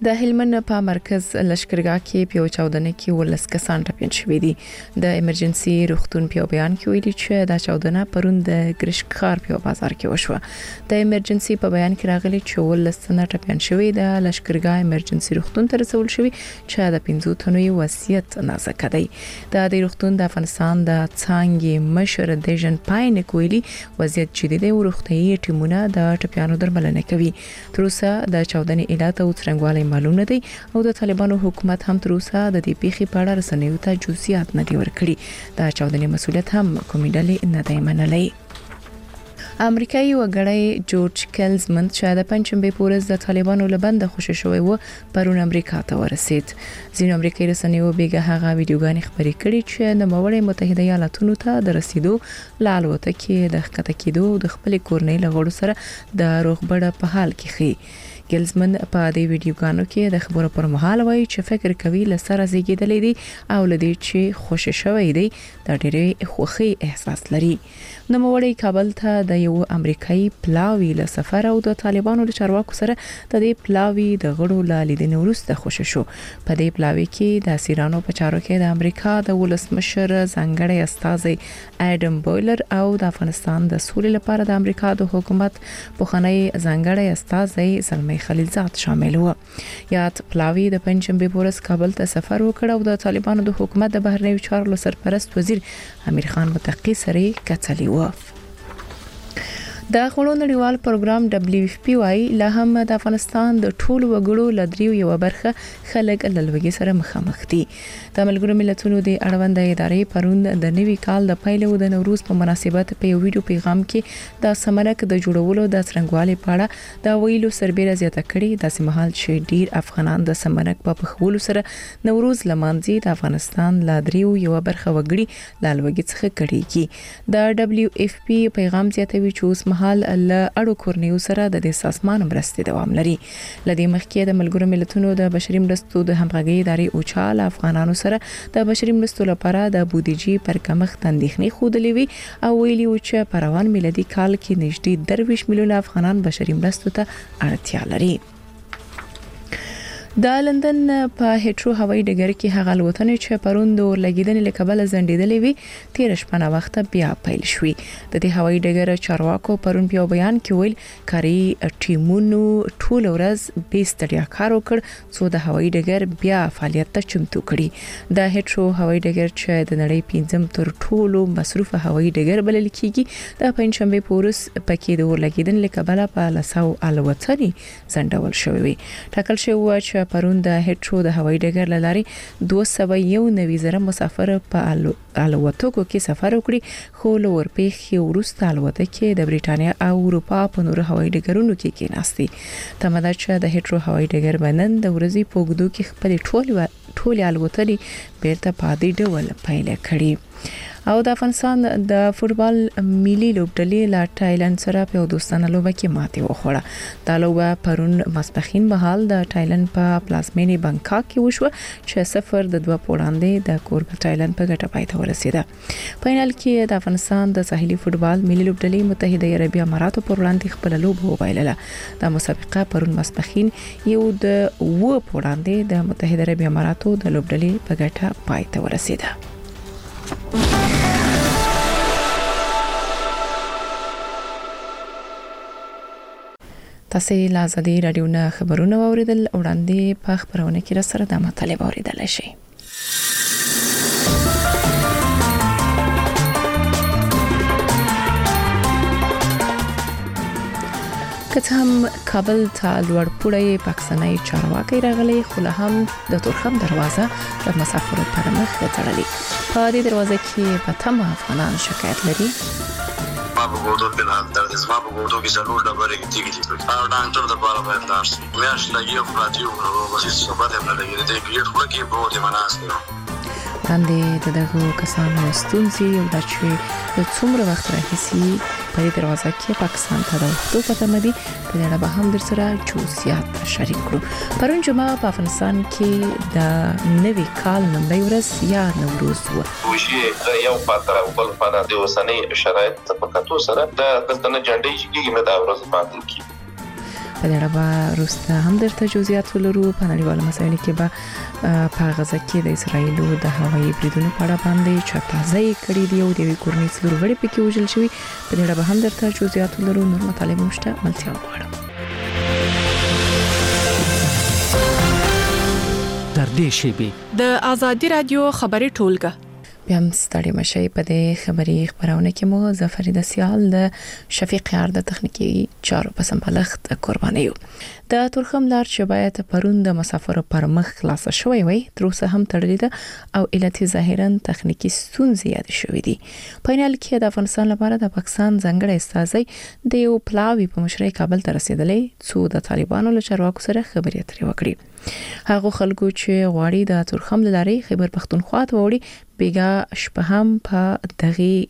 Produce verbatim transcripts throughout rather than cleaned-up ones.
د هلمند په مرکز لشکرګاه کې په چاودنه کې ولس کسان ټپيان شوي دي. د ایمرجنسي روغتون په بیان کې ویلي چې دا چاودنه پرون د ګرشکخار په بازار کې وشوه. د ایمرجنسي په بیان کې راغلي چې ولس نه ټپيان شوي د لشکرګاه ایمرجنسي روغتون ته رسول شوي چې د پنځو تنو وصیت نازک دی. د دې روغتون د افغانستان د څنګه مشر دیجن پاین کویلی وضعیت جدي دی او روغتيایي ټیمونه د ټپيانو درملنه کوي. تر اوسه د چاودنې علت او څرنګوالی معلوم نه دی او د طالبانو حکومت هم تر اوسه د دې پیښې په اړه رسنیو ته جزئیات نه دی ورکړي. دا چاودنې مسؤلیت هم کومې ډلې نه دی منلای. امریکایي وګړی جورج کلزمن چې د پنځمبه پورز د طالبانو لبند خوشی شوی و پرون امریکا ته ورسید. ځینو امریکایي رسنیو بیګه هغه ویډیوګانې خبرې کړې چې د متحده متحده ایالاتونو ته د رسیدو لالوته کې د ښکته کېدو د خپل کورنۍ لغړو سره د روغبړه په حال کې خي. ګلزمن په دې ویډیوګانو کې د خبرو پر مهال وایي چې فکر کوي لسره زیږیدلې دي او لدی چې خوشی شوی دی د ډېرې خوخي احساس لري. نو موړی کابل ته د یو امریکایي پلاوی له سفر او د طالبانو له چارواکو سره د دې پلاوی د غړو له لیدنې وروسته خوشی شو. په دې پلاوی کې د اسیرانو په چارو کې د امریکا د ولسمشر ځانګړی استازي اډم بویلر او د افغانستان د سولې لپاره د امریکا د حکومت پخوانی ځانګړی استازي زلمی خلیلزاد شامل و. یاد پلاوی د پنځمبه پورز کابل ته سفر وکړ او د طالبانو د حکومت د بهرنیو چارو سرپرست وزیر امیر خان متقی سره کتلی و. د غړو نړیوال پروګرام دبليو اف پی وايي لا هم د افغانستان د ټولو وګړو لدریو یو برخه خلک لږه سره مخامخ دي. د ملګرو ملتونو د اړوند ادارې پرون د نوي کال د پیل او د نوروز په مناسبت په یو ویډیو پیغام کې د سمنک د جوړولو د څرنګوالي په اړه د ویلو سربېره زیاته کړې. د سیمهال چې ډیر افغانان د سمنک په پخولو سره نوروز لمانځي د افغانستان لدریو یو برخه وګړي لالوګي څخه کړيږي. د دبليو اف پی پیغام زیاتوي چې اوس حال له اړو کورنیو سره د دې سازمان مرستې دوام لري. لدې مخکې د ملګرو ملتونو د بشري مرستو د همغږي ادارې اوچال افغانانو سره د بشري مرستو لپاره د بودیجې پر کمښت اندېښنې خوده وی او ویلي و چې په روان میلادي کال کې نږدې درویش میلیون افغانان بشري مرستو ته اړتیا لري. د لندن په هټرو هوایي ډګر کې هغه الوتنې چې پرون د لګیدنې لکبل زندیدلې وي تیر شپه وخت بیا پیل شوې. د دې هوایي ډګر چارواکو پرون په بیان کې ویل کاري ټیمونو ټول ورځ به ستړیا کار وکړ څو د هوایي ډګر بیا فعالیت ته چمتو کړي. د هټرو هوایي ډګر چې د نړۍ پنځم تر ټولو مصروف هوایي ډګر بلل کیږي د پنځمبه پورس پکې د لګیدنې لکبل په لساو الوتنې زندول شوې. ټاکل شوی و چې پرون د هټرو د هوایي ډګر لارې دوه سوه یو نوي زره مسافر په الوتکو کې سفر وکړي خو لور پیښې وروسته الوتکه کې د بریټانیا او اروپا په نورو هوایي ډګرونو کې کېناستي. تمدا چې د هټرو هوایي ډګر باندې د ورځې په وګړو کې خپل ټول ټول الوتنې بیرته په دې ډول پیل کړي. او د افغانستان د فوتبال ملي لوبډلې لا تایلند سره په دوستانه لوبه کې ماتې وخوړه. دا لوبه پرون ماسپخین مهال د تایلند په پلازمینې بانکاک کې وشوه چې صفر د دوه پوړاندې د کوربه تایلند په ګټه پای ته ورسیده. فینال کې د افغانستان د ساحلي فوتبال ملي لوبډلې متحده عربي اماراتو پر وړاندې خپل لوبه وبایلله. د مسابقه پرون ماسپخین یو د و پوړاندې د متحده عربي اماراتو د لوبډلې په ګټه پای ته ورسیده. تاسو له ازادي رادیو نه خبرونه اوریدل وړاندې په خبرونه کې را سره د مطالب اوریدل شي. کته هم کابل ته لوړ پوړی پاکستاني چارواکي راغلي خو له هم د تورخم دروازه د مسافرو پر مخ تړلې. په دې دروازه کې په تمه افغانان شکایت لري. ما په ګوتو کې نه درد زما په ګوتو کې څلور ډبرې کې تیږي او ډاکټر د بار باید لاړ شي. میاش لګي او پاتې او وسې صحبت هم نه لګي ته پیټ خو کې په دې مناسبه باندې دغه کسانو ستونزې او د چې د څومره وخت راهیسي په دې دروازه کې پاکستان ته راوړو پته مدي په اړه به هم در سره جزئیات شریک کړو. پرون جمعه په افغانستان کې د نوي کال لومړی ورځ یا نوروز و. وشي یو پاتره او بل پاتره د اوسنۍ شرایط په کتو سره د دلته جنډې چې کېږي مې دا ورځ پاتې کی په دې اړه به وروسته هم درته جزئیات ولرو. په نړیوالو مسایلو کې به په غزه کې د اسرایل د هوایي بریدونو په اړه باندې چاپازي کړې دی او د وی کورنۍ څلور غړي پکې وژل شوی. په دې اړه به هم درته جزئیات ولرو. نور مطالب مشته ملتیا غواړم. در دې شیبي د آزادي رادیو خبري ټولګه بیا هم ستړي مشي. په دې خبري خبرونه کې مو ظفر د سیال د شفیق یار د تخنیکی چارو په سمبالښت قرباني یو. د تورخم لار چې باید پرون د مسافرو پر مخ خلاص شوی وي تر اوسه هم تړلې ده او علت ظاهرا تخنیکی ستونزې یاد شوې دي. په نل کې د افغانستان لپاره د پاکستان ځنګړی استازی د یو پلاوی په مشرۍ کابل ته رسیدلې څو د طالبانو له چارواکو سره خبرې اترې وکړي. هغه خلکو چې غواړي د تورخم لاري خیبر پختونخوا ته وړي بیګا شپه هم په دغه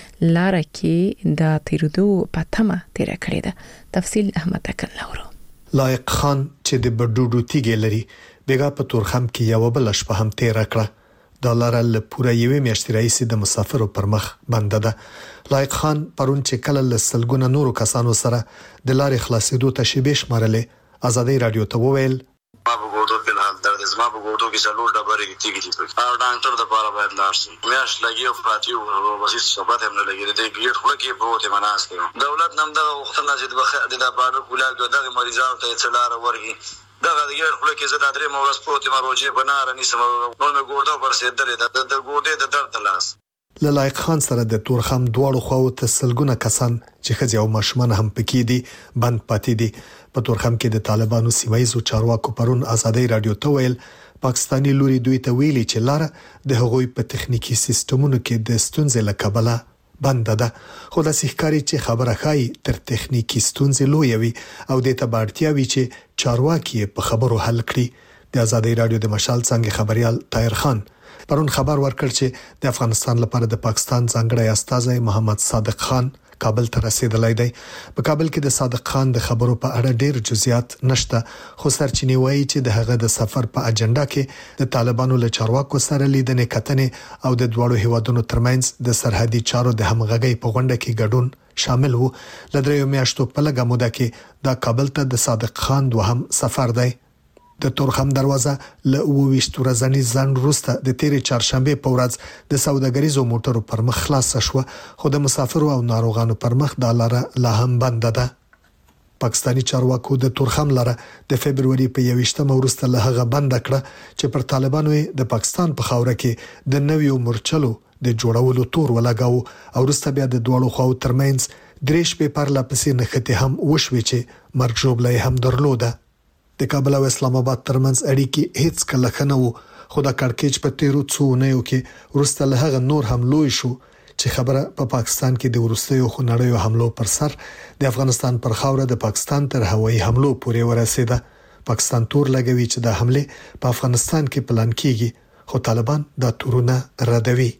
لار کې د تیرودو پاتمه تیر کړی ده. تفصیل احمد تکل لورو. لایق خان چې د بډوډو تیګ لري بیګا په تورخم کې یو بل شپه هم تیر کړه. د لار له پوره یوې میاشتې راځي د مسافرو پر مخ بنده ده. لایق خان پرون چې کله له سلګونه نورو کسانو سره د لارې خلاصېدو ته شیبه شمارلې آزادي رادیو ته وویل ما په ګوتو په حال درد زما په ګوتو کې څلور ډبرې کېږي چې او ډاکټر د پاره باید لاړ شي. میاش لګي او پاتیو او بس صحبت هم نه لګي د ګیټ خو کې پروت مناس دی. دولت نم دغه وختونه چې د د بار کولاګ دغه مریضانو ته څلاره ورغي دغه د ګیټ خو کې زړه درې مورس پروت مروجه بنار نسم نو مې ګوتو پر سي درې د ګوتې د درد لاس. لایق خان سره د تورخم دواړو خواو ته سلګونه کسان چې خځې او ماشومان هم پکې دي بند پاتې دي. په تورخم کې د طالبانو سیمایي چارواکو پرون آزادي رادیو ته ویل پاکستاني لوري دوی ته ویلي چې لار د هغوی په تخنیکی سیستمونو کې د ستونزې لکبله بند ده. خو د سحکاري چې خبره خای تر تخنیکی ستونزې لوی وي او د تبارتیا وی چې چارواکي په خبرو حل کړي. د آزادي رادیو د مشال څنګه خبريال طاهر خان پرون خبر ورکړ چې د افغانستان لپاره د پاکستان ځنګړی استازی محمد صادق خان کابل ته رسیدلی دی. په کابل کې د صادق خان د خبرو په اړه ډېر جزئیات نشته خو سرچینې وایي چې د هغه د سفر په اجنډا کې د طالبانو له چارواکو سره لیدنې کتنې او د دوړو هیوادونو ترمنځ د سرحدي چارو د همغږۍ په غونډه کې ګډون شامل وو. لدریو میاشتو په لګه موده کې د کابل ته د صادق خان دوهم سفر دی. د تورخم دروازه له اوويشت ورځې ځان وروسته د تیرې چهارشنبه په ورځ د سوداګریزو موټرو پر مخ خلاص شو خو د مسافرو او ناروغانو پر مخ د لاره لا هم بند ده. پاکستاني چارواکو د تورخم لاره د فبرवरी په یويشتمه ورسته له هغه بند کړه چې پر طالبانو د پاکستان په خاوره کې د نویو مورچلو د جوړولو تور ولګاو او وروسته بیا د دوړو خو ترمنځ درېش په پرلا پسې نخته هم وشوي چې مرګ جوړلای هم درلوده. د کابل او اسلام آباد ترمنځ اړیکې هیڅ کله خنه وو خو د کړکېچ په تیرو څو نه کې ورسته له هغه نور هم لوی شو چې خبره په پا پاکستان کې د ورستیو خنړیو حملو پر سر د افغانستان پر خاوره د پاکستان تر هوایي حملو پورې ورسېده. پاکستان تور لګوي چې د حمله په افغانستان کې پلان کیږي خو طالبان دا تورونه ردوي.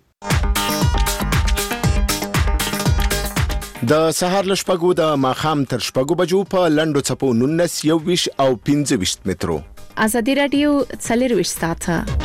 د سهار لشپګو د ماخام تر شپګو بجو په لندو چپو نونس یو ویش او پنځه ویش مترو. آزادي رادیو څلور ویش ساعته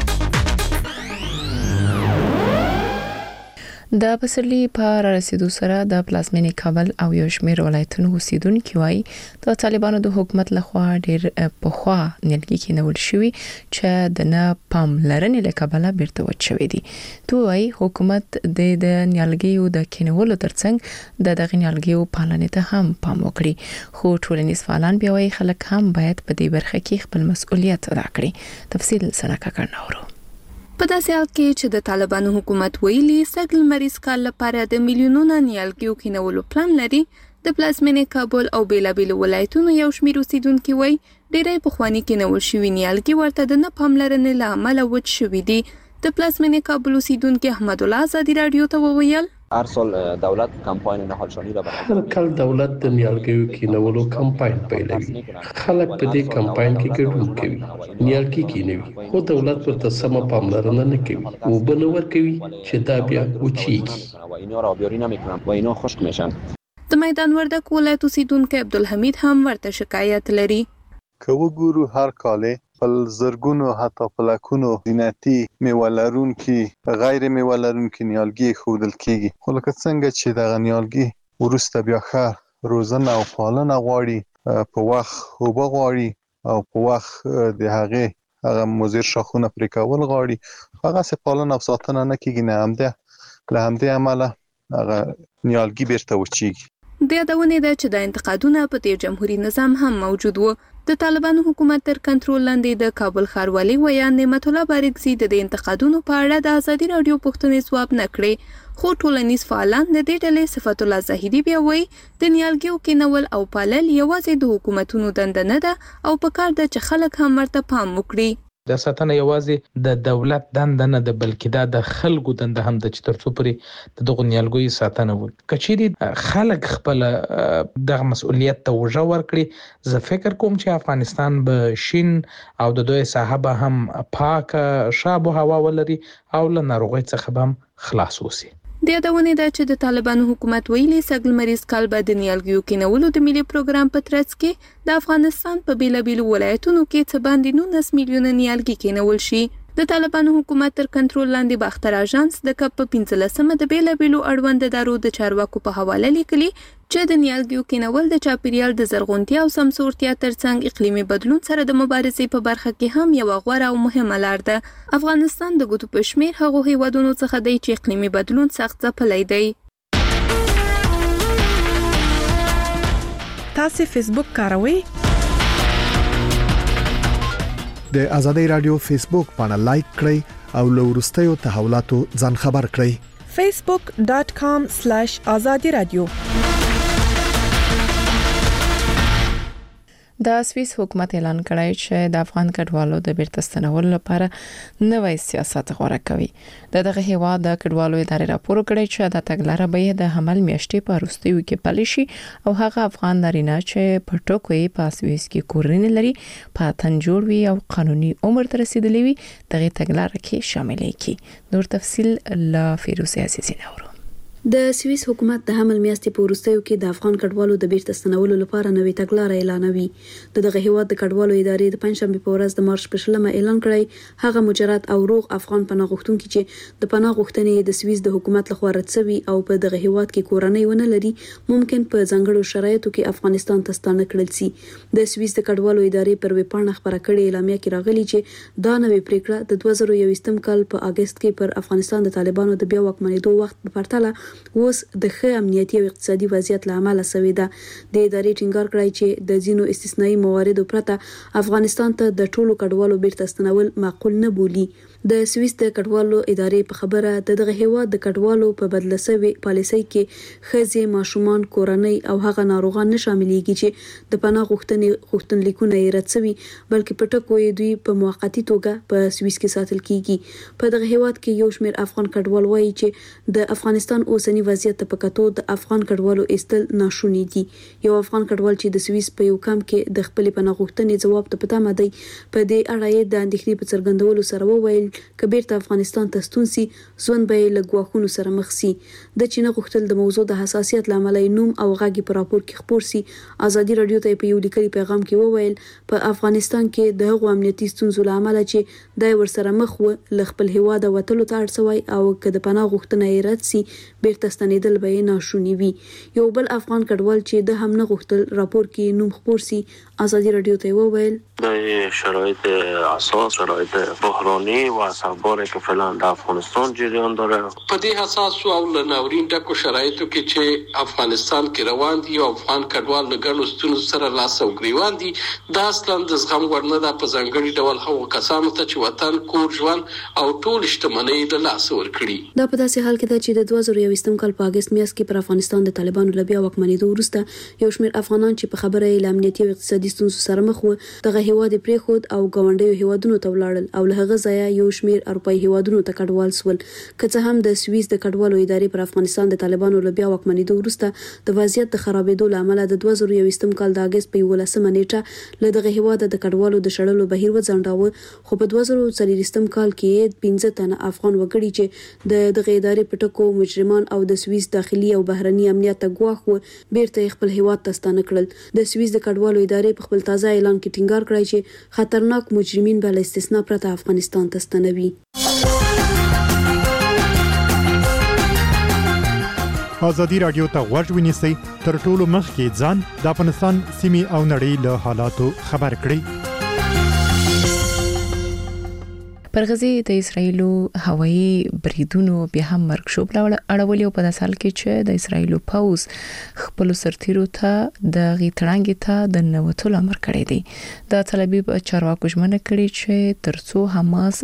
د پسرلی په رسیدو سره د پلازمینې کابل او یو شمېر ولایتونو اوسیدونکو وايي د طالبانو د حکومت لخوا ډېر په خوا نیلګي کې نول شوی چې د نه پام لرنې له کابل بیرته وچوي دي. دوی وايي حکومت د د نیلګیو د کینولو ترڅنګ د دغه نیلګیو پالنې ته هم پام وکړي. خو ټولنیز فعالان بیا وايي خلک هم باید په دې برخه کې خپل مسؤلیت ادا کړي. تفصیل سنکه کړناورو. په داسې حال کې چې د طالبانو حکومت ویلي سږ لمریز کال لپاره د میلیونونو نیالګیو کینولو پلان لري، د پلازمینې کابل او بیلابیلو ولایتونو یو شمېر اوسیدونکي وایي ډېری پخواني کینول شوي نیالګي ورته د نه پاملرنې له امله وچ شوي دي. د پلازمینې کابل اوسیدونکي احمد الله آزادي رادیو ته وویل هر سال دولت کمپاین نهالشانی را برای هر کال دولت د نیالګیو کینولو کمپاین پیلوي. خلک په دې کمپاین کې ګډون کوي، نیالګي کینوي، خو دولت ورته سم پاملرنه نه کوي او بل ورکوي چې دا بیا وچیږي و اینا را آبیاری نمیکنن و اینا خشک میشن. د میدان وردک ولایت اوسیدونکي عبدالحمید هم ورته شکایت لري. که وګورو هر کاله پل زرګونو حتی پلکونو زینتی میوالرون کی غیر میوالرون کی نیالګي خودل کیږي، خو لکه څنګه چې د نیالګي ورسته بیا ښه روزنه او پالنه غواړي په وخت اوبه غواړي او په وخت د هغه هغه مضر شاخونه پرې کول غواړي هغه څه پالنه او ساتنه نه کیږي نه همده له همدې عمله هغه نیالګي بیرته وچیږي. د یادونې ده چې د انتقادونه په تیر جمهوریت نظام هم موجود وو. د طالبانو حکومت تر کنټرول لاندې د کابل ښاروالي ویا نعمت الله بارکزي د انتقادونو په اړه د ازادي رادیو پوښتنې ځواب نه کړې خو ټولنیز فعالان د دې ډلې صفت الله زاهدي بیا وایي د نیالګیو کینول او پالل یوازې د حکومتونو دنده نه ده او په کار ده چې خلک هم ورته پام وکړي. د ساتنه یوازې د دولت دنده نه ده بلکې دا د خلکو دنده هم ده چې ترڅو پرې د دغو نیالګیو ساتنه وکړي. کچېرې خلک خپل دغه مسؤلیت ته وژه ورکړي زه فکر کوم چې افغانستان به شین او د دوی ساحه به هم پاکه شاب او هوا ولري او له ناروغۍ څخه به هم خلاص وسی. د یادونې ده چې د طالبانو حکومت ویلي سږ لمریز کال به د نیالګیو کینولو د ملي پروګرام په ترڅ کې د افغانستان په بیلابیلو ولایتونو کې څه باندې نولس میلیونه نیالګي کینول شي. د طالبانو حکومت تر کنټرول لاندې باختر اژانس د کپ په پنځلسمه د بیلابیلو اړوند ادارو د چارواکو په حواله لیکلي چې د نیالګیو کینول د چاپیریال د زرغونتیا او سمسورتیا ترڅنګ اقلیمي بدلون سره د مبارزې په برخه کې هم یو غوره او مهمه لار ده. افغانستان د ګوتو په شمیر هغو هیوادونو څخه دی چې اقلیمي بدلون سخت ځپلی دی. تاسو فیسبوک کاروئ؟ د ازادي رادیو فیسبوک باندې لایک کړئ او له وروستیو تحولاتو ځان خبر کړئ. facebook dot com slash azadi radio. د سویس حکومت اعلان کړی چې د افغان کډوالو د بیرته ستنولو لپاره نوې سیاست غوړه کوي. د دغه هیواد د کډوالو ادارې راپور کړی چې د تګلارې به د حمل میاشتې په وروستیو کې پلي شي او هغه افغان نارینه چې په ټوکوي په سویس کې کورنۍ لري په تن جوړ وي او قانوني عمر ته رسیدلی وي دغه تګلارې کې شامل کی. نور تفصيل لا فیروز عزیزی نورو. د سویس حکومت د حمل میاشتې په وروستیو کې د افغان کډوالو د بیرته ستنولو لپاره نوې تګلارې اعلانوي. د دغه هیواد د کډوالو ادارې د پنځشنبه په ورځ د مارچ په شلمه اعلان کړی هغه مجرد او روغ افغان پناه غوښتونکي چې د پناه غوښتنې د سویس د حکومت لخوا رد شوي او په دغه هیواد کې کورنۍ ونه لري ممکن په ځانګړو شرایطو کې افغانستان ته ستانه کړل شي. د سویس د کډوالو ادارې پر ویبپاڼه خبره کړې اعلامیه کې راغلي چې دا نوې پریکړه د دوه زره یوولسم کال په اگست کې پر افغانستان د طالبانو د بیا واکمنېدو وخت په پرتله اوس د ښه امنیتي او اقتصادي وضعیت له امله شوې ده. د ادارې ټینګار کړی چې د ځینو استثنایی مواردو پرته افغانستان ته د ټولو کډوالو بیرته ستنول معقول نه بولي. د سویس د کډوالو ادارې په خبره د دغه هیواد د کډوالو په بدله شوی پالیسۍ کې ښځې ماشومان کورنۍ او هغه ناروغان نه شاملېږي چې د پناه غوښتنې غوښتنلیکونه یې رد شوي بلکې په ټکو یې دوی په موقتی توګه په سویس کې ساتل کیږي. په دغه هیواد کې یو شمېر افغان کډوال وایي چې د افغانستان اوسنی وضعیت ته په کتو د افغان کډوالو ایستل ناشونی دي. یو افغان کډوال چې د سویس په یو کم کې د خپل پناه غوښتنې جواب ته پته مده په دې اړه یې د اندېښنې په څرګندولو سره وویل که بیرته افغانستان ته ستون سي ژوند به له ګواښونو سره مخ سي. د چین غوښتل د موضوع د حساسیت لامل نوم او غږی په راپور کې خبر سي. ازادي رادیو ته په یو لیکلي پیغام کې وویل په افغانستان کې د هغو امنیتي ستونزو لامل چې د ورسره مخ و ل خپل هواده وټلو ته اړسوي او که د پناه غوښتنه یې رد سي بیرته ستنېدل به ناشونی وي. یو بل افغان کډوال چې د هم نه غوښتل راپور کې نوم خبر سي ازادي رادیو ته وویل د شرایط اساس شرایط بحرانی و اثرباری که فعلا در افغانستان جریان داره په دې حساس او لناورین ډکو شرایطو کې چې افغانستان کې روان دي او افغان کډوال له ګڼو ستونزو سره لاس او ګریوان دي دا اصلا د زغم وړ نه ده په ځانګړي ډول هغو کسانو ته چې وطن کور ژوند او ټول شتمنۍ له لاسه ورکړي. دا په داسې حال کې ده چې د دوه زره یوولسم کال په اگست میاشت کې پر افغانستان د طالبانو له بیا واکمنېدو وروسته یو شمېر افغانان چې په خبره یې له امنیتي او اقتصادي ستونزو سره مخ وو دغه هیواد پرېښود او ګاونډیو هیوادونو ته ولاړل او له هغه ځایه یو شمېر اروپایي هیوادونو ته کډوال سول. که څه هم د سویس د کډوالو ادارې پر افغانستان د طالبانو له بیا واکمنېدو وروسته د وضعیت د خرابېدو له امله د دوه زره یوولسم کال د اگست په یولسمه نیټه له دغه هیواد د کډوالو د شړلو بهیر وځنډاوه خو په دوه زره څلوېښتم کال کې پنځه تنه افغان وګړي چې د دغه ادارې په ټکو مجرمان او د سویس داخلي او بهرني امنیت ته ګواښ و بیرته خپل هیواد ته ستانه کړل. د سویس د کډوالو ادارې په خپل تازه اعلان کې ټینګار کړی چې خطرناک مجرمین به له استثنا پرته افغانستان ته ستنوي. ازادي رادیو ته غوږ ونیسئ، تر ټولو مخکې ځان د افغانستان سیمې او نړۍ له حالاتو خبر کړئ. پر غزه د اسرایلو هوایي بریدونو بیا هم مرکشوب اړولې او په داسې حال کې چې د اسرایلو پوز خپل سرتیرو ته د غیتړانګې ته د نوتلو امر کړی دی. د طالبي چارواکو ژمنه کړې چې ترڅو حماس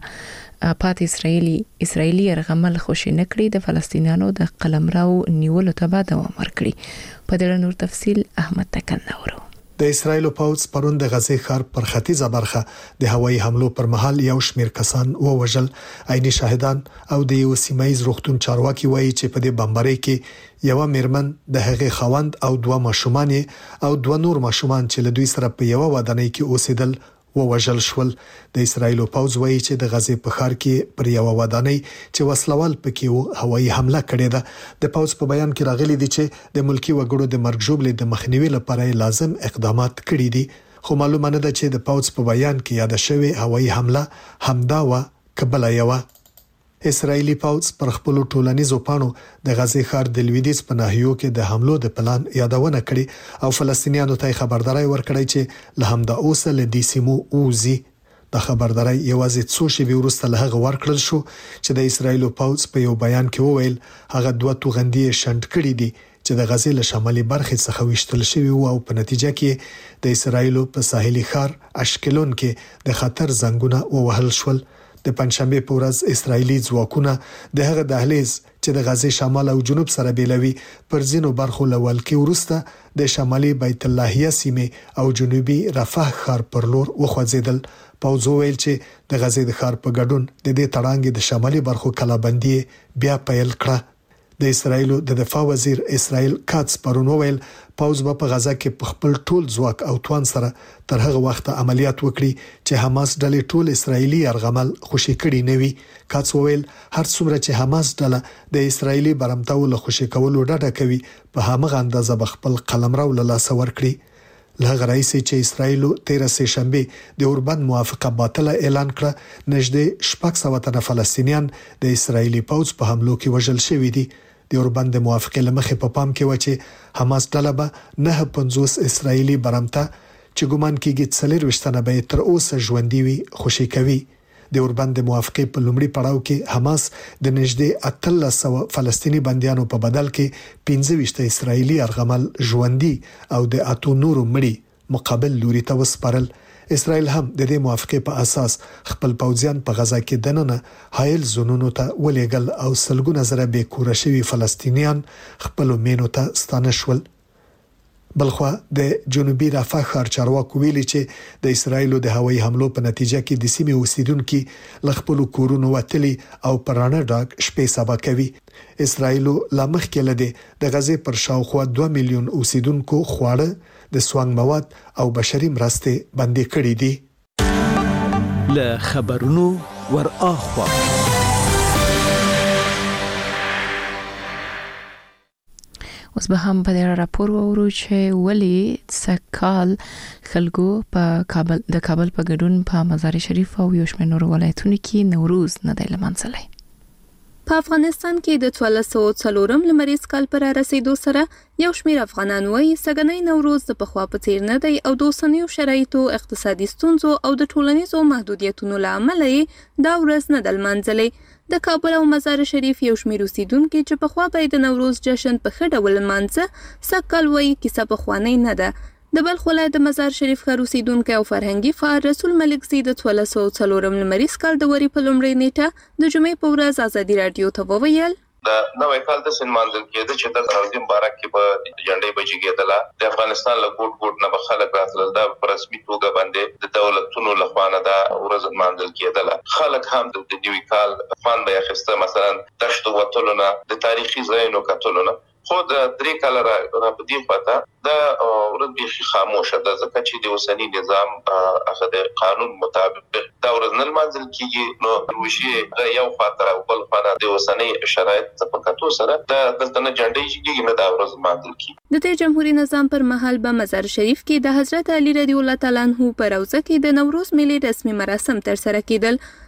ډله پات اسرایلی اسرایلی رغمل خوشی نکړي د فلسطینیانو د قلمرو نیولو ته به دوام ورکړي. په دې نور تفصیل احمد تکن نورو. د اسرایلو پوز پرون د غزه ښار پر ختیځه برخه د هوایي حملو پر مهال یو شمېر کسان ووژل. عیني شاهدان او د یو سیمایي روغتون چارواکي وایي چې په دې بمبارۍ کې یو میرمن د هغې خوند او دوه ماشومان او دوه نور ماشومان چې له دوی سره په یو ودانۍ کې اوسېدل ووژل شول. د اسرایلو پوز وایي چې د غزه په ښار کې پر یو ودانۍ چې وسلوال پکې وو هوایي حمله کړې ده. د پوز په بیان کې راغلي دي چې د ملکی وګړو د مرګ ژوبلې د مخنیوي لپاره لازم اقدامات کړي دي، خو معلومه نه ده چې د پوز په بیان کې یاد شوی هوایي حمله همدا و کبل یو. اسرایلی پوز پر خپل ټولنیزو پاڼو د غزه ښار د لویدیځ په ناحیو کې د حملو د پلان یادونه کړې او فلسطینیانو ته خبرداري ورکړې چې له همدا اوسه له دې سیمو اوزي. د خبرداري یوازې څو شېبې وروسته له هغه ورکړل شو چې د اسرایلو پوز په یو بیان کې وویل هغه دوه توغندي شنډ کړي دي چې د غزه له شمالي برخې څخه وشتل شوی او په نتیجه کې د اسرایلو په ساحلي ښار اشکلون کې د خطر زنګونه ووهل شول. د پنځشنبه په ورځ اسرایلی ځواکونه د هغه دهلیز چې د غزه شمال او جنوب سره بیلوي پر ځینو برخو لول کې ورسته د شمالي بیت اللهیه سیمه او جنوبي رفح ښار پر لور وخوځیدل. پوز ویل چې د غزه د ښار په ګډون د دې تړانګې د شمالي برخو کلابندي بیا پیل کړه. د اسرایلو د دفاع وزیر اسرائیل کاتس پرون ویل پوز په غزه کې په خپل ټول ځواک او توان سره تر هغه وخت عملیات وکړي چې حماس ډلې ټول اسرایلی يرغمل خوشي کړي نه وي. کاتس ویل هر څومره چې حماس ډله د اسرایلی برمتاو له خوشي کولو ډډه کوي په همغه اندازه بخپل قلمرو له لاس ور کړی. له غرایسي چې اسرایلو تیره سه شنبه د اوربند موافقه باطله اعلان کړه، نږدې شپږ سوه تنه فلسطینیان د اسرایلی پوز په حملو کې وژل شوي دي. د اوربند موافقه لمخې په پام کې و چې حماس ډله به نه پنځوس اسرایلی برمته چې ګومان کېږي څلور وشتنه به تر اوسه ژوندۍ وي خوشي کوي. د اوربند موافقه په لومړي پړاو کې حماس د نږدې اتلس سوه فلسطینی بنديانو په بدل کې پنځه وشت اسرایلی ارغمل ژوندۍ او د اتو نورو مړي مقابل لوري ته وسپارل. اسرائیل هم د دې موافقه په اساس خپل پوځیان په غزا کې دننه حایل زونونو ته ولېګل او سلګونه زره بې کوره شوي فلسطینیان خپل مینو ته ستانه شول. بلخوا د جنوبي رفح ښار چارواکو ویلي چې د اسرایلو د هوایي حملو په نتیجه کې د سیمې اوسیدونکو ل خپل کورونو وتلي او پرانه ډاګ شپې سبا کوي. اسرایلو لا مخکې لده د غزه پر شاوخوا دوه میلیون اوسیدونکو خواړه د سوانګ مواد او بشري مرستې بندي کړې دي. له خبرونو ور اخوا اوس به هم په دې راپور وورو چې ولی سکال خلکو په کابل د کابل په ګډون په مزار شریف او یو شمېر نور ولایتونو کې نوروز نه دی لمانځلی. په افغانستان کې د څوارلس سوه څلورم لمریز کال پر رسیدو سره یو شمېر افغانان وایي سږنی نوروز د پخوا په څیر نه دی او د اوسنیو شرایطو، اقتصادي ستونزو او د ټولنیزو محدودیتونو له امله یې دا ورځ نه ده لمانځلې. د کابل او مزار شریف یو شمېر اوسیدونکي چې پخوا به د نوروز جشن په ښه ډول لمانځه، سږکال وایي کیسه پخوانۍ نه ده. د بلخ ولایت د مزار شریف ښار اوسیدونکی او فرهنګي فعال رسول ملک زی د څوارلس سوه څلورم لمریز کال د وري په لومړۍ نیټه د جمعې په ورځ ازادي راډیو ته وویل د نوې کال د سنمانځل کېده چې د روزي مبارک کې په جنډې بجې کېدله. د افغانستان له ګوټ ګوټ نه به خلک راتلل، دا په رسمي توګه باندې د دولتونو له خوا نه دا ورځ لمانځل کېدله. خلک هم د نوي کال خوند به اخیسته، مثلا دشتو وتلو نه، د تاریخي ځایونو کتلو نه. خو د درې کاله را په دې خواته دا ورځ بیخي خاموشه ده، ځکه چې د اوسني نظام هغه د قانون مطابق دا ورځ نه لمانځل کېږي. نو روژې یو خواته او بل خواته د اوسني شرایط په کتو سره دا دلته نه جنډې کېږي، نه دا ورځ لمانځل کېږي. د دې جمهوریت نظام پر مهال به مزار شریف کې د حضرت علي رضی الله تعالی عنه په روضه کې د نوروز میلې رسمي مراسم ترسره کېدل.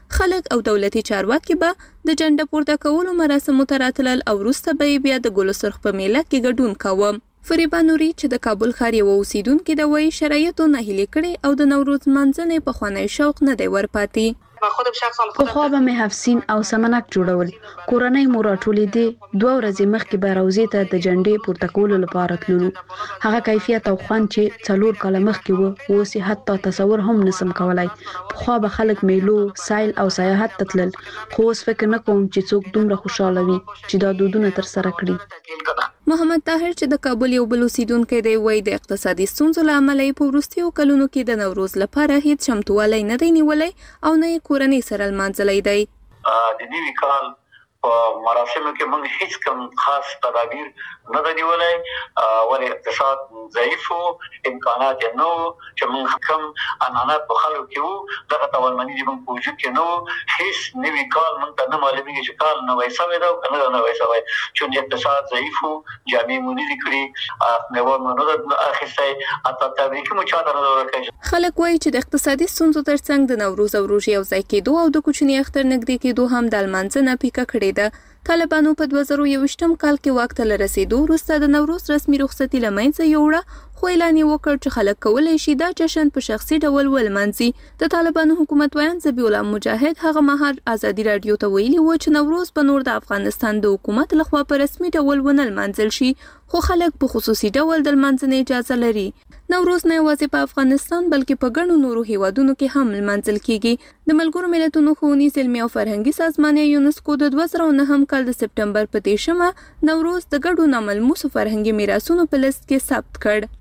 خلک او دولتي چارواکي به د جنډه پورته کولو مراسمو ته راتلل او وروسته به بیا د ګل سرخ په میله کې ګډون کاوه. فریبا نوري چې د کابل ښار یو اوسیدونکې ده وایي شرایطو ناهیلي کړي او د نوروز لمانځنې پخوانی شوق نه دی ورپاتې. پخوا به مې حفصین او سمنک جوړول. کورنۍ مو راټولې دي. دوه ورځې مخکې به روضې ته د جنډې پورته کولو لپاره تللو. هغه کیفیت او خوند چې څلور کاله مخکې و اوس یې حتی تصور هم نسم کولای. پخوا به خلک میلو سایل او سیاحت ته تلل خو اوس فکر نه کوم چې څوک دومره خوشاله وي چې دا دودونه ترسره کړي. محمد طاهر چې د کابل یو بل اوسیدونکی دی وایي د اقتصادي ستونزو له امله یې په وروستیو کلونو کې د نوروز لپاره هیڅ چمتووالی نه دی نیولی او نه یې کورنۍ سره لمانځلی دی. د نوي کال په مراسمو کې موږ هیڅ کوم خاص تدابیر نه دی نیولی ولې اقتصاد ضعیف و امکانات یې نه و چې موږ کوم عنعنات په خلکو کې وو دغه توانمني زموږ په وجود کې نه و. هیڅ نوي کال موږ ته نه معلومېږي چې کال نوی سوی ده او که نه ده نوی سوی چون اقتصاد ضعیف و جامې مو نه دي کړي میوه مو نه ده اخیستی حتی تبریکي مو چاته نه ده ورکړی. خلک وایي چې د اقتصادي ستونزو ترڅنګ د نوروز او روژې یوځای کېدو او د کوچني اختر نږدې کېدو هم د لمانځنه پیکه کړې ده. طالبانو په دوه زره یوویشتم کال کې واک ته له رسېدو وروسته د نوروز رسمي رخصتي له منځه یوړه خو اعلان یې وکړ چې خلک کولی شي دا جشن په شخصي ډول ولمانځي. د طالبانو حکومت ویان ذبیح الله مجاهد هغه مهال ازادي راډیو ته ویلي و چې نوروز به نور د افغانستان د حکومت لخوا په رسمي ډول ونه لمانځل شي خو خلک په خصوصي ډول د لمانځنې اجازه لري. نوروز نه یوازې په افغانستان بلکې په ګڼو نورو هیوادونو کې هم لمانځل کیږي. د ملګرو ملتونو ښوونیز علمي او فرهنګي سازمان یونسکو د دوه زره نهم کال د سپټمبر په دیشمه نوروز د ګډو ناملموسو فرهنګي میراثونو په لیست کې ثبت کړ.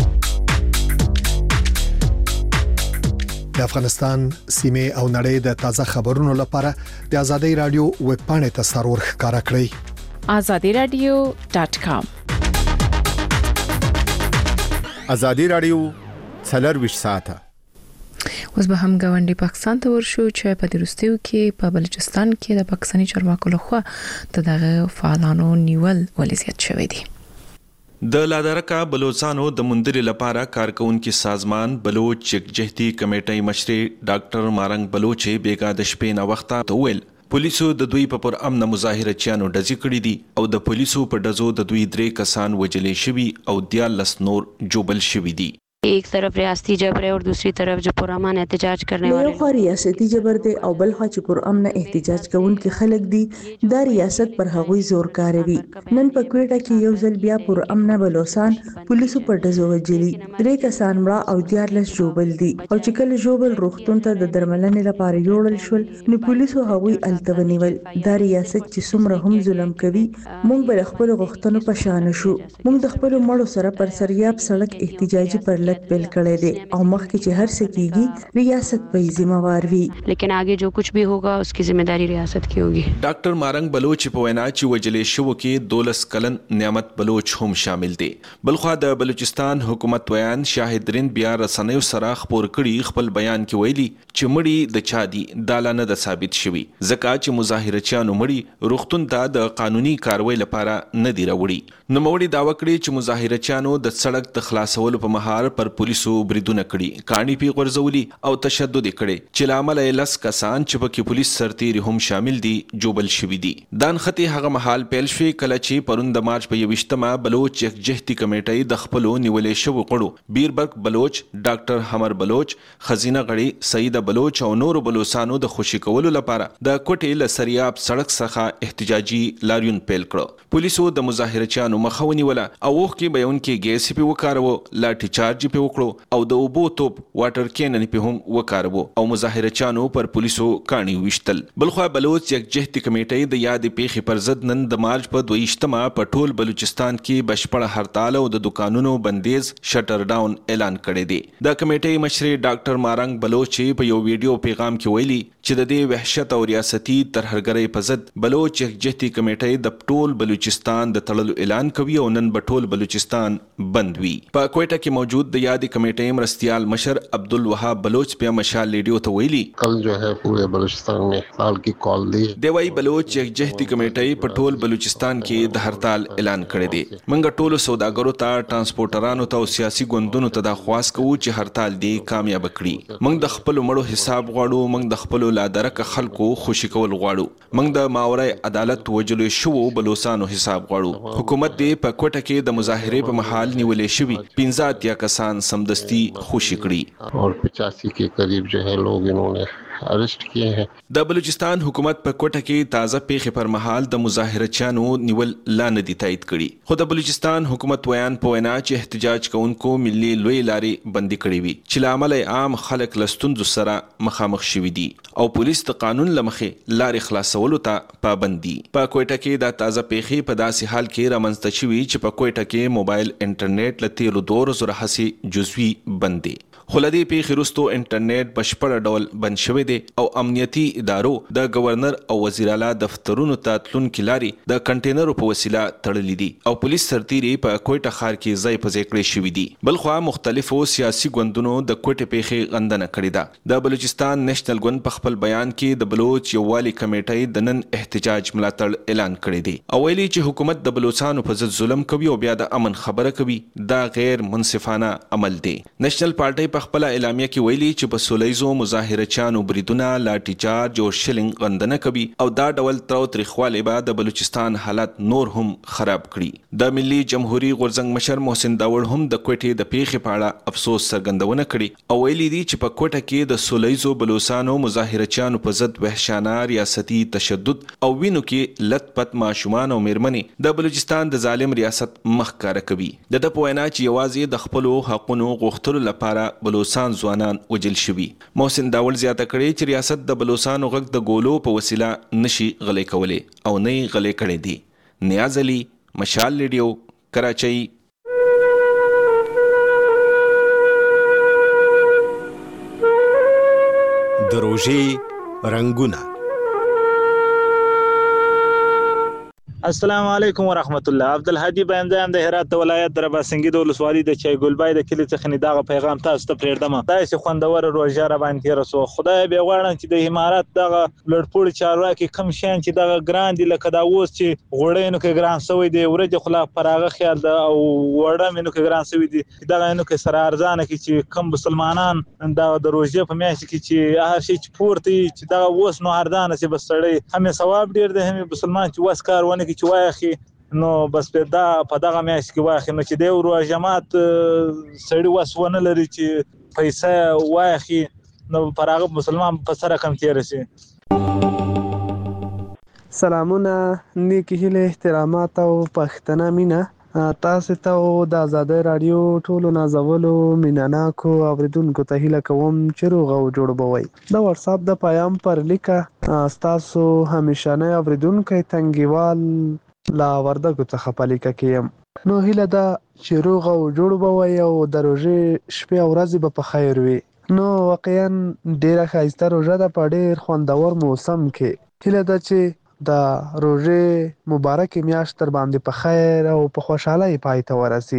د افغانستان سیمه او نړۍ د تازه خبرونو لپاره د آزادۍ رادیو ویب پاڼې ته سرور ښکارا کړئ آزادی رادیو ډاٹ کام. آزادی رادیو څلرویشت ساعته. اوس به هم غونډې پاکستان ته ورشو چې په وروستیو کې په بلوچستان کې د پاکستاني چارواکو لخوا د دغه فعالانو نیول ولې زیات شوی دی. د لادرکا بلوچستانو د مندري لپاره کارکونکو سازمان بلوچ جهتي کمیټې مشر ډاکټر مارنګ بلوچ بیګا د شپې نه وخت ته ویل پولیسو د دوی په پر امن مظاهره چانو ډزې کړې دي او د پولیسو په ډزو د دوی درې کسان وجلې شوي او دیالس نور جوبل شوي دي. एक तरफ रियासती जबर है और दूसरी तरफ जो पुरअमन एहतजाज करने वाले हैं रियासती जबर दे او بل خوا چې پرامن احتجاج کوونکي خلک دي د ریاست پر هغوی زور کاروي. نن په کوټه کې یو ځل بیا پرامن بلوچستان پولیسو پر ډزو وجلي درې کسان مړه او دیارلس جوبل دي او چې کله جوبل روغتون ته د درملنې لپاره یوړل شول نو پولیسو هغوی التونیول. د ریاست چې څومره هم ظلم کوي مونږ به خپل غوښتنو په شان شو. مونږ د خپل مړو سره پر سریاب سړک احتجاجي پر پیل کړی دی او مخکې چې هر څه کیږي ریاست په ذمہ وار وي لیکن आगे जो कुछ भी होगा उसकी जिम्मेदारी रियासत की होगी. ډاکټر مارنګ بلوچ په وینا چې وجلې شو کې دولس کلن نعمت بلوچ هم شامل دي. بلخوا د بلوچستان حکومت ویان شاهد رین بیا رسنیو سره خبر کړي خپل بیان کې ویلي چې مړی د چا دي دالانه د ثابت شوی ځکه چې مظاهرچیانو مړی روغتون ته د قانوني کاروي لپاره نه دی راوړي. نو موري داوا کړی چې مظاهرچیانو د سړک د خلاصولو په مهار پر پولیسو بریدونه کړي کانی پی غرزولي او تشدد کړي چې لامل لس کسان چې په پولیس سرتیري هم شامل دي جوبل شوی دي. دان خطي هغه محل پیل شوی کله چې پروند مارچ په یوشتمه بلوچ جهتي کمیټې د خپل نیولې شو کړو بیربرګ بلوچ ډاکټر حمر بلوچ خزینه غړي سید بلوچ او نور بلوچستانو د خوشی کولو لپاره د کوټې لسریاب سړک څخه احتجاجي لاریون پیل کړو. پولیسو د مظاهرچیانو مخاوني ولا او وخت کې بیان کې ګیس په وکارو لاټي چارج په وکړو او د اوبو توپ واټر کینن په هم وکارو او مظاهرچیانو پر پولیسو کانی وشتل. بلخوا بلوچ یک جهتي کمیټې د یاد پیښې پر ضد نن د مارچ په دویشتمه په ټول بلوچستان کې بشپړ هړتال او د دکانونو بندیز شټر ډاون اعلان کړی دی. د کمیټې مشر ډاکټر مارنګ بلوچ په یو ویډیو پیغام کې ویلي چې د دې وحشت او ریاستي ترهګرۍ په ضد بلوچ یک جهتي کمیټې د ټول بلوچستان د تړلو اعلان کوي او نن په ټول بلوچستان بند وي. په کوټه کې موجود د یادې کمیټې مرستیال مشر عبدالوهاب بلوچ په مشال ریډیو ته ویلي کل جو ہے پورے بلوچستان میں ہڑتال کی کال دی دی وای بلوچ یکجهتي کمیټې په ټول بلوچستان کې د هړتال اعلان کړی دی منګه ټول سوداګرو ته ترانسپورټرانو ته او سیاسي ګوندونو ته د خواست کوو چې هړتال دی کامیاب کړي موږ د خپل مړو حساب غواړو موږ د خپل لادرک خلکو خوشی کول غواړو موږ د ماورای عدالت وجلو شو بلوچستانو حساب غواړو حکومت دی په کوټه کې د مظاهره په محل نیولې شوی پنځه اتیا کسان سمدستي خوشی کړي اور پچاسی کے قریب جو ہے لوگ انہوں نے ارسٹ کیے ہیں د بلوچستان حکومت په کوټه کې تازه پیښې پر مهال د مظاهرچیانو نیول لا نه دي تایید کړي خو د بلوچستان حکومت ویان په وینا چې احتجاج کوونکو ملي لوی لارې بندي کړي وي چې لامل عام خلک لستوندو سره مخامخ شوي دي او پولیس د قانون لمخې لارې خلاصولو ته پابندي په کوټه کې د تازه پیښې په داسې حال کې رامنځته شوي چې په کوټه کې موبایل انټرنیټ له تیرو دور سره هسې جزوي بند دي خو له دې پیښې وروسته انټرنیټ بشپړ ډول بند شوی دی او امنیتي ادارو د گورنر او وزیر اعلی دفترونو ته تلونکي لارې د کنټینرو په وسیله تړلې دي او پولیس سرتیري په کوټه ښار کې ځای په ځای کړی شوي دي بلخوا مختلفو سیاسي ګوندونو د کوټې پیښې غندنه کړې ده د بلوچستان نیشنل ګوند په خپل بیان کې د بلوچ یووالي کمیټې د نن احتجاج ملاتړ اعلان کړی دی او ویلي چې حکومت د بلوچستانو په ضد ظلم کوي او بیا د امن خبره کوي دا غیر منصفانه عمل دی نېشنل پارټي په خپل اعلامیه کې ویلي چې په سولهیزو مظاهرچیانو بریدونه لاټي چارج او شلنګ غندنه کوي او دا ډول ترو تریخوالی به د بلوچستان حالت نور هم خراب کړي د ملي جمهوریت غورځنګ مشر محسن داوړ هم د کوټې د پیښې په اړه افسوس څرګندونه کړي او ویلي دي چې په کوټه کې د سولهیزو بلوچستانو مظاهرچیانو په ضد وحشیانه ریاستي تشدد او وینو کې لت پت ماشومان او میرمنې د بلوچستان د ظالم ریاست مخ کار کوي د د پوینا چې یوازې د خپل حقونو غوښتلو لپاره بلوچستان ځوانان وجل شوي محسن داول زیاته کړي چې ریاست د بلوچستان غږ د ګولو په وسیله نشي غلې کولې او نه غلې کړي دي نیاز علي مشال ریډیو کراچۍ د روژې رنگونه السلام علیکم ورحمت الله عبدالهادي باندې د هرات ولایت در باسنګي د ولسوالۍ د چای ګلبای د کلی څخه نه دغه پیغام تاسو ته پرېږدم دا چې خوندور روزه را باندې رسو خدای به غواړم چې د امارات دغه لړپوړ چارواکي کم شان چې دغه ګران دي لکه دا اوس چې غوړې نو کې ګران سوی دی ورځ خلا پراغه خیال ده او وړه مینو کې ګران سوی دی دغه نو کې سره ارزانه کې چې کم مسلمانان د روزه په میاشت کې چې هر شي چې پورته چې دغه اوس نو ارزانه چې بسړی هم ثواب ډیر دی هم مسلمان چې واس کارونه چې واخی نو بس په دا په دغه میاشت کې واخی نو چې د ورو جماعت سړی وسونه لري چې پیسې واخی نو پراغه مسلمان په سره کم تیر شي سلامونه نیکی هیله احترامات او پښتنه مینا تاسو ته د آزادۍ رادیو ټولو نازولو میناناکو اوریدونکو ته هیله کوم چې روغ او جوړ بوي د واتس اپ د پیام پر لیکه تاسو همیشانه اوریدونکو تنګیوال لا وردګو څخه پلیکه کیم نو هیله دا چې روغ او جوړ بوي او د روزې شپه او ورځې به په خیر وي نو واقعا ډیره ښایسته روزه ده په ډیر خوندور موسم کې هیله ده چې د روزې مبارک میاشت تر باندې په خیر او په خوشحالۍ پای ته ورسي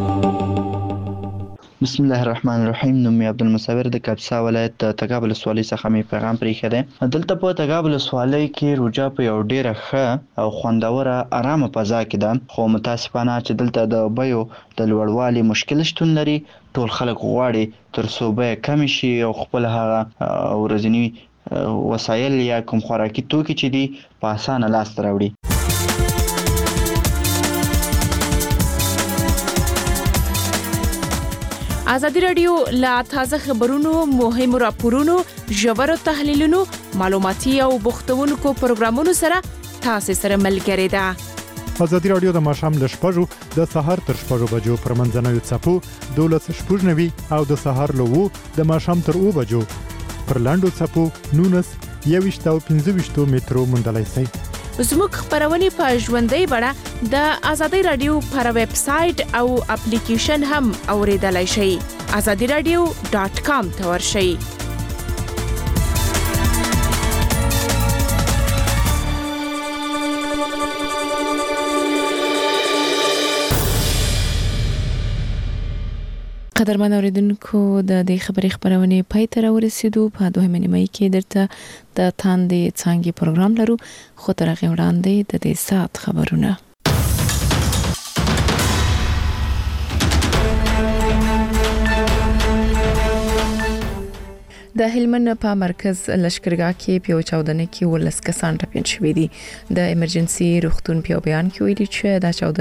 بسم الله الرحمن الرحیم نوم یې عبدالمصور د کاپیسا ولایت د تګاب ولسوالۍ څخه مې پیغام پرېښی دی دلته په تګاب ولسوالۍ کې روژه په یو ډیره ښه او خوندوره ارامه فضا کې ده خو متاسفانه چې دلته د بیو د لوړوالي مشکل شتون لري ټول خلک غواړي تر څو بیه کمې شي او خپل هغه ورځني وسایل یا کوم خوراکي توکي چې دي په اسانه لاسته راوړي ازادي رادیو لا تازه خبرونو مهمو راپورونو ژورو تحلیلونو معلوماتي او بوختونکو پروګرامونو سره تاسو سره ملګری ده ازادي رادیو د ماشام له شپږو د سهار تر شپږو بجو پر منځنوي څپو دولس شپږ نوي او د سهار له وو د ماشام تر اوو بجو پر لاندو څپو نونس یويشت او پنځه ویشت مترو موندلای شئ زموږ خبرونه په ژوندۍ بڼه د ازادي رادیو پر ویب سټ او اپلیکیشن هم اوریدلای شئ azadi radio dot com ته ورشئ قدرمن اوریدونکو د دې خبرې خبرونه پای ته ورسېدو په دوه نیمه کې درته د تاندې څنګه پروګرام لرو خو تر هغه وړاندې د دې سات خبرونه د هلمند په مرکز لشکرګاه کې په چاودنه کې ولس کسان ټپيان شوي دي د ایمرجنسي روغتون په بیان کې ویلي چې دا چاودنه